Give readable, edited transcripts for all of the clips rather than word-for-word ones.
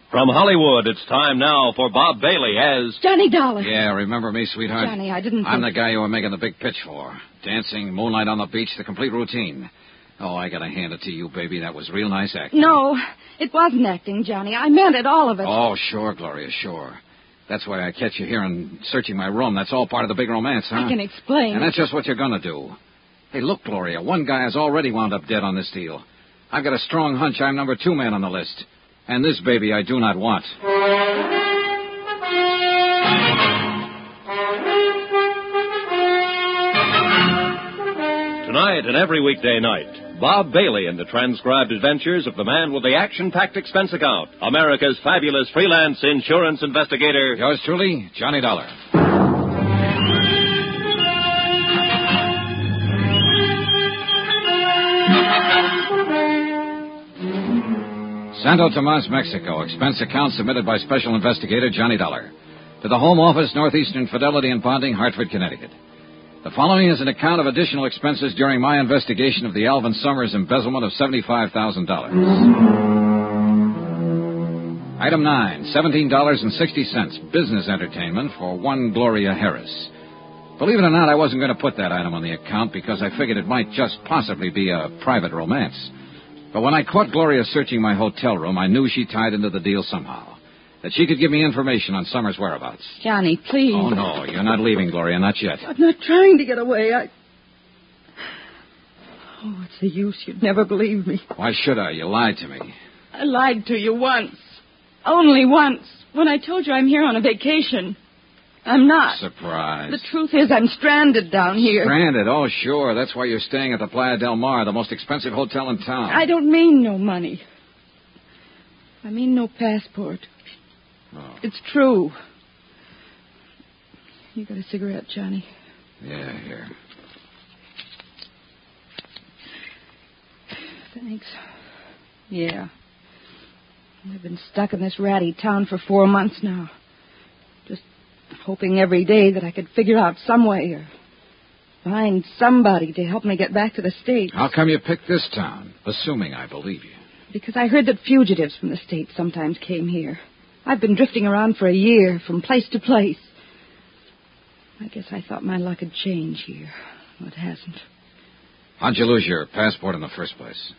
From Hollywood, it's time now for Bob Bailey as... Johnny Dollar. Yeah, remember me, sweetheart? Johnny, I didn't I'm the guy you were making the big pitch for. Dancing, moonlight on the beach, the complete routine. Oh, I gotta hand it to you, baby. That was real nice acting. No, it wasn't acting, Johnny. I meant it, all of it. Oh, sure, Gloria, sure. That's why I catch you here and searching my room. That's all part of the big romance, huh? I can explain. And that's just what you're gonna do. Hey, look, Gloria, one guy has already wound up dead on this deal. I've got a strong hunch I'm number 2 man on the list. And this baby I do not want. Tonight and every weekday night, Bob Bailey in the transcribed adventures of the man with the action-packed expense account, America's fabulous freelance insurance investigator. Yours truly, Johnny Dollar. Santo Tomas, Mexico. Expense account submitted by Special Investigator Johnny Dollar. To the Home Office, Northeastern Fidelity and Bonding, Hartford, Connecticut. The following is an account of additional expenses during my investigation of the Alvin Summers embezzlement of $75,000. Item 9, $17.60, business entertainment for one Gloria Harris. Believe it or not, I wasn't going to put that item on the account because I figured it might just possibly be a private romance. But when I caught Gloria searching my hotel room, I knew she tied into the deal somehow. That she could give me information on Summers' whereabouts. Johnny, please. Oh, no, you're not leaving, Gloria, not yet. I'm not trying to get away. Oh, what's the use? You'd never believe me. Why should I? You lied to me. I lied to you once. Only once. When I told you I'm here on a vacation. I'm not. Surprise. The truth is I'm stranded down here. Stranded? Oh, sure. That's why you're staying at the Playa del Mar, the most expensive hotel in town. I don't mean no money. I mean no passport. Oh. It's true. You got a cigarette, Johnny? Yeah, here. Thanks. Yeah. I've been stuck in this ratty town for 4 months now. Just hoping every day that I could figure out some way or find somebody to help me get back to the States. How come you picked this town, assuming I believe you? Because I heard that fugitives from the States sometimes came here. I've been drifting around for a year, from place to place. I guess I thought my luck had changed here. Well, it hasn't. How'd you lose your passport in the first place?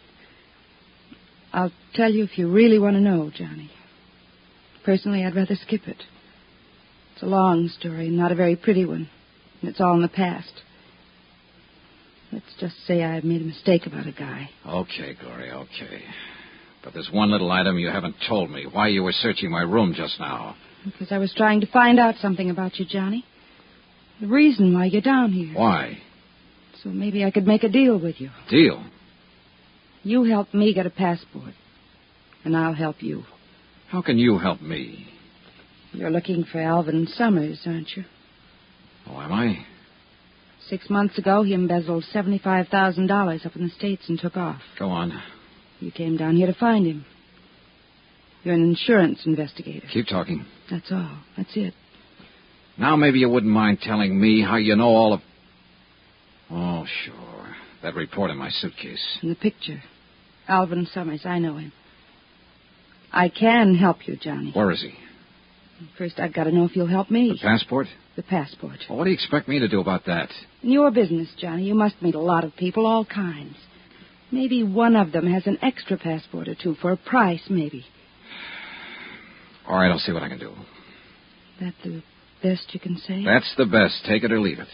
I'll tell you if you really want to know, Johnny. Personally, I'd rather skip it. It's a long story, not a very pretty one. And it's all in the past. Let's just say I made a mistake about a guy. Okay, Gloria, okay. But there's one little item you haven't told me. Why you were searching my room just now. Because I was trying to find out something about you, Johnny. The reason why you're down here. Why? So maybe I could make a deal with you. Deal? You help me get a passport. And I'll help you. How can you help me? You're looking for Alvin Summers, aren't you? Oh, am I? 6 months ago, he embezzled $75,000 up in the States and took off. Go on. You came down here to find him. You're an insurance investigator. Keep talking. That's all. That's it. Now maybe you wouldn't mind telling me how you know all of... Oh, sure. That report in my suitcase. In the picture. Alvin Summers, I know him. I can help you, Johnny. Where is he? First, I've got to know if you'll help me. The passport? The passport. Well, what do you expect me to do about that? In your business, Johnny, you must meet a lot of people, all kinds. Maybe one of them has an extra passport or two for a price, maybe. All right, I'll see what I can do. That the best you can say? That's the best. Take it or leave it.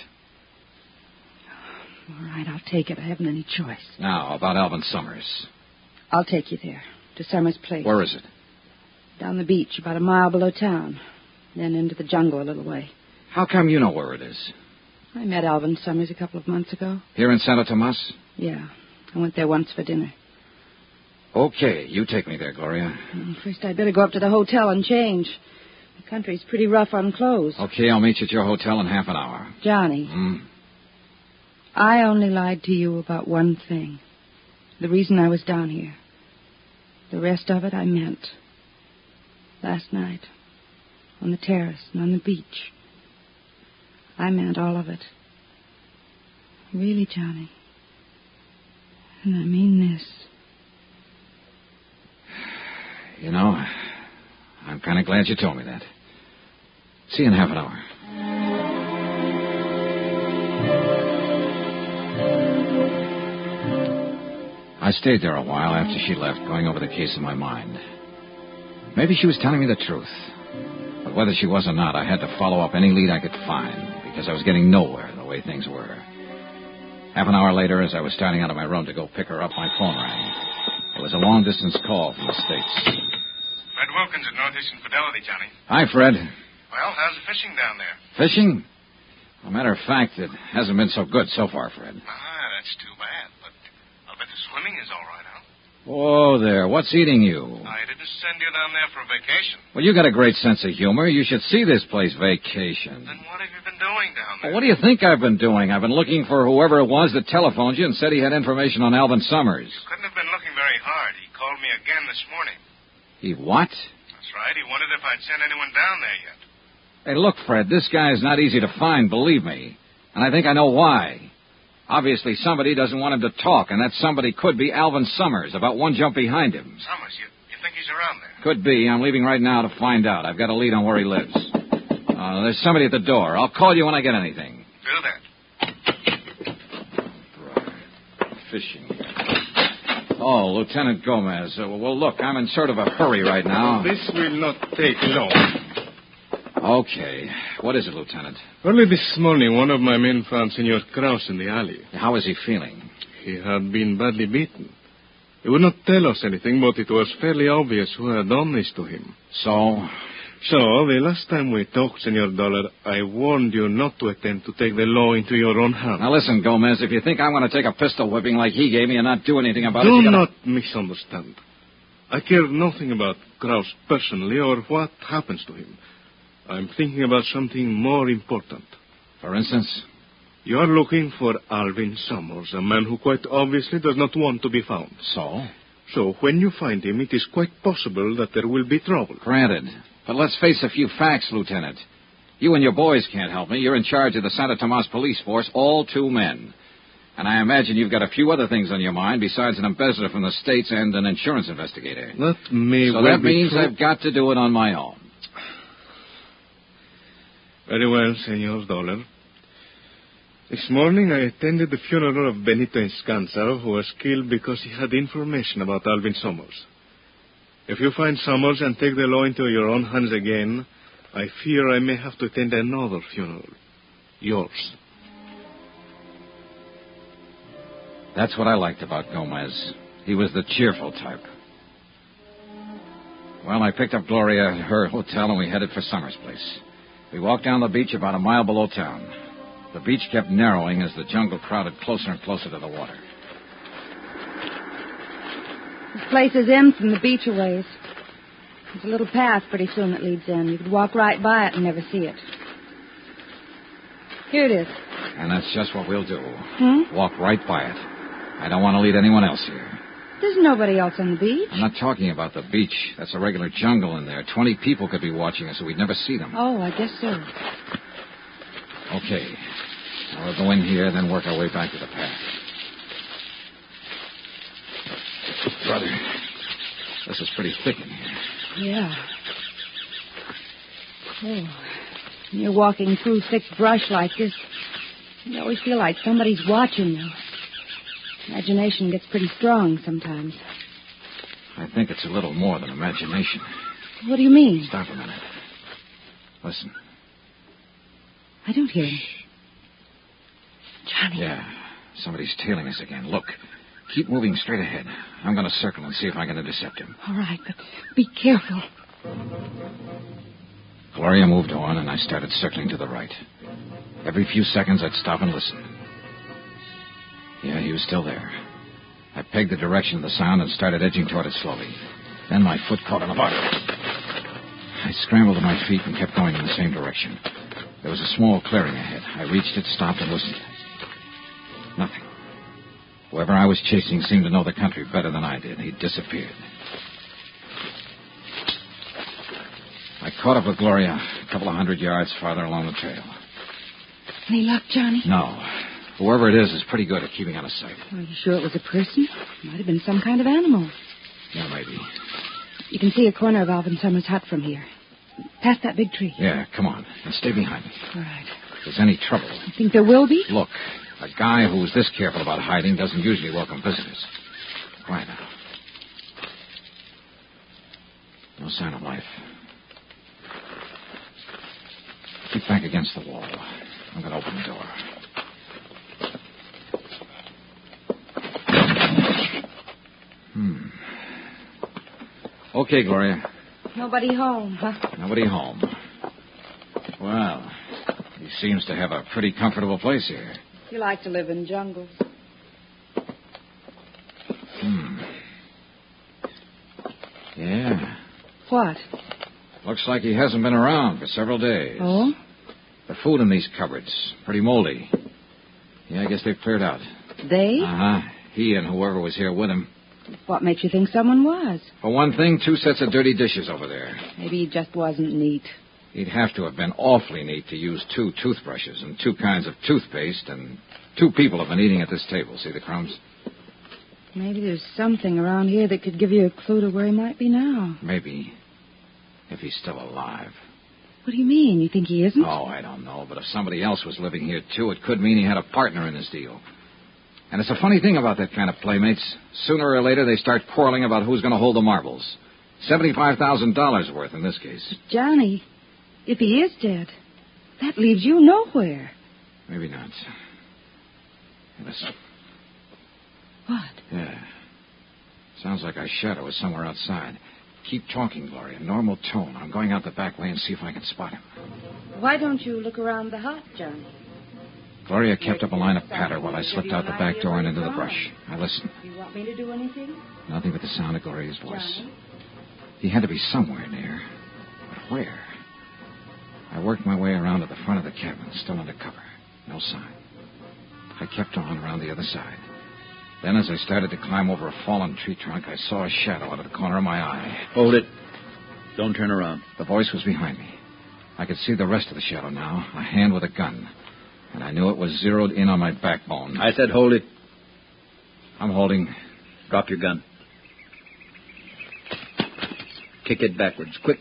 All right, I'll take it. I haven't any choice. Now, about Alvin Summers. I'll take you there, to Summers' place. Where is it? Down the beach, about a mile below town. Then into the jungle a little way. How come you know where it is? I met Alvin Summers a couple of months ago. Here in Santo Tomas? Yeah. I went there once for dinner. Okay, you take me there, Gloria. First, I'd better go up to the hotel and change. The country's pretty rough on clothes. Okay, I'll meet you at your hotel in half an hour. Johnny. I only lied to you about one thing. The reason I was down here. The rest of it I meant. Last night. On the terrace and on the beach. I meant all of it. Really, Johnny. And I mean this. You know, I'm kind of glad you told me that. See you in half an hour. I stayed there a while after she left, going over the case in my mind. Maybe she was telling me the truth. But whether she was or not, I had to follow up any lead I could find, because I was getting nowhere the way things were. Half an hour later, as I was starting out of my room to go pick her up, my phone rang. It was a long-distance call from the States. Fred Wilkins at Northeastern Fidelity, Johnny. Hi, Fred. Well, how's the fishing down there? Fishing? As a matter of fact, it hasn't been so good so far, Fred. That's too bad, but I'll bet the swimming is all right, huh? Whoa there, what's eating you? I didn't send you down there for a vacation. Well, you got a great sense of humor. You should see this place vacation. Then what have you been doing down there? Well, what do you think I've been doing? I've been looking for whoever it was that telephoned you and said he had information on Alvin Summers. You couldn't have been looking very hard. He called me again this morning. He what? That's right. He wondered if I'd sent anyone down there yet. Hey, look, Fred, this guy is not easy to find, believe me. And I think I know why. Obviously, somebody doesn't want him to talk, and that somebody could be Alvin Summers, about one jump behind him. Summers, you think he's around there? Could be. I'm leaving right now to find out. I've got a lead on where he lives. There's somebody at the door. I'll call you when I get anything. Do that. Fishing. Oh, Lieutenant Gomez. Well, look, I'm in sort of a hurry right now. This will not take long. Okay. What is it, Lieutenant? Early this morning, one of my men found Senor Krause in the alley. How is he feeling? He had been badly beaten. He would not tell us anything, but it was fairly obvious who had done this to him. So, the last time we talked, Senor Dollar, I warned you not to attempt to take the law into your own hands. Now listen, Gomez, if you think I want to take a pistol whipping like he gave me and not do anything about it... Do not misunderstand. I care nothing about Krause personally or what happens to him. I'm thinking about something more important. For instance? You are looking for Alvin Summers, a man who quite obviously does not want to be found. So? So when you find him, it is quite possible that there will be trouble. Granted. But let's face a few facts, Lieutenant. You and your boys can't help me. You're in charge of the Santa Tomas police force, all 2 men. And I imagine you've got a few other things on your mind besides an embezzler from the States and an insurance investigator. That may so well that means true. I've got to do it on my own. Very well, Senor Dollar. This morning I attended the funeral of Benito Enscanza, who was killed because he had information about Alvin Summers. If you find Summers and take the law into your own hands again, I fear I may have to attend another funeral. Yours. That's what I liked about Gomez. He was the cheerful type. Well, I picked up Gloria at her hotel and we headed for Summers' place. We walked down the beach about a mile below town. The beach kept narrowing as the jungle crowded closer and closer to the water. This place is in from the beach a ways. There's a little path pretty soon that leads in. You could walk right by it and never see it. Here it is. And that's just what we'll do. Walk right by it. I don't want to lead anyone else here. There's nobody else on the beach. I'm not talking about the beach. That's a regular jungle in there. 20 people could be watching us, so we'd never see them. Oh, I guess so. Okay. Now we'll go in here, then work our way back to the path. Brother, this is pretty thick in here. Yeah. Oh, when you're walking through thick brush like this, you always feel like somebody's watching you. Imagination gets pretty strong sometimes. I think it's a little more than imagination. What do you mean? Stop a minute. Listen. I don't hear him. Johnny. Yeah, somebody's tailing us again. Look, keep moving straight ahead. I'm going to circle and see if I can intercept him. All right, but be careful. Gloria moved on, and I started circling to the right. Every few seconds, I'd stop and listen. Yeah, he was still there. I pegged the direction of the sound and started edging toward it slowly. Then my foot caught on the bottom. I scrambled to my feet and kept going in the same direction. There was a small clearing ahead. I reached it, stopped, and listened. Nothing. Whoever I was chasing seemed to know the country better than I did. He'd disappeared. I caught up with Gloria a couple of 100 yards farther along the trail. Any luck, Johnny? No. Whoever it is pretty good at keeping out of sight. Are you sure it was a person? Might have been some kind of animal. Yeah, maybe. You can see a corner of Alvin Summers' hut from here. Past that big tree. Yeah, come on. And stay behind me. All right. If there's any trouble. You think there will be? Look, a guy who's this careful about hiding doesn't usually welcome visitors. Quiet now. No sign of life. Keep back against the wall. I'm going to open the door. Okay, Gloria. Nobody home, huh? Nobody home. Well, he seems to have a pretty comfortable place here. You like to live in jungles. Yeah. What? Looks like he hasn't been around for several days. Oh? The food in these cupboards, pretty moldy. Yeah, I guess they've cleared out. They? Uh-huh. He and whoever was here with him. What makes you think someone was? For one thing, 2 sets of dirty dishes over there. Maybe he just wasn't neat. He'd have to have been awfully neat to use 2 toothbrushes and 2 kinds of toothpaste, and 2 people have been eating at this table. See the crumbs? Maybe there's something around here that could give you a clue to where he might be now. Maybe. If he's still alive. What do you mean? You think he isn't? Oh, I don't know. But if somebody else was living here, too, it could mean he had a partner in this deal. And it's a funny thing about that kind of playmates. Sooner or later, they start quarreling about who's going to hold the marbles. $75,000 worth in this case. But Johnny, if he is dead, that leaves you nowhere. Maybe not. Hey, listen. What? Yeah. Sounds like our shadow is somewhere outside. Keep talking, Gloria. Normal tone. I'm going out the back way and see if I can spot him. Why don't you look around the hut, Johnny? Gloria kept up a line of patter while I slipped out the back door and into the brush. I listened. You want me to do anything? Nothing but the sound of Gloria's voice. Johnny? He had to be somewhere near. But where? I worked my way around to the front of the cabin, still under cover. No sign. I kept on around the other side. Then, as I started to climb over a fallen tree trunk, I saw a shadow out of the corner of my eye. Hold it. Don't turn around. The voice was behind me. I could see the rest of the shadow now, a hand with a gun. And I knew it was zeroed in on my backbone. I said hold it. I'm holding. Drop your gun. Kick it backwards, quick.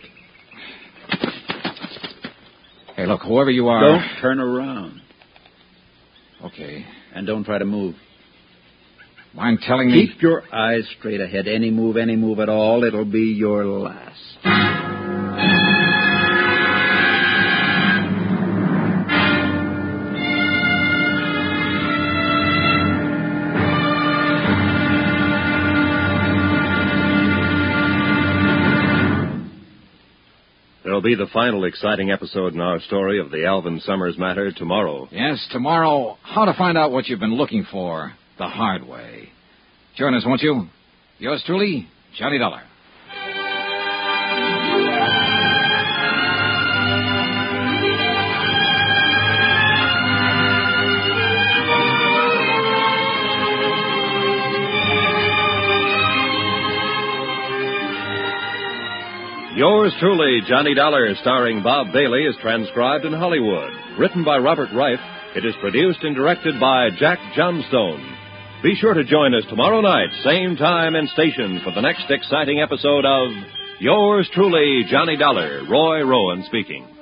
Hey, look, whoever you are... Don't turn around. Okay. And don't try to move. Mind telling me... Keep your eyes straight ahead. Any move at all, it'll be your last. There'll be the final exciting episode in our story of the Alvin Summers matter tomorrow. Yes, tomorrow, how to find out what you've been looking for the hard way. Join us, won't you? Yours truly, Johnny Dollar. Yours truly, Johnny Dollar, starring Bob Bailey, is transcribed in Hollywood. Written by Robert Reif, it is produced and directed by Jack Johnstone. Be sure to join us tomorrow night, same time and station, for the next exciting episode of Yours truly, Johnny Dollar. Roy Rowan speaking.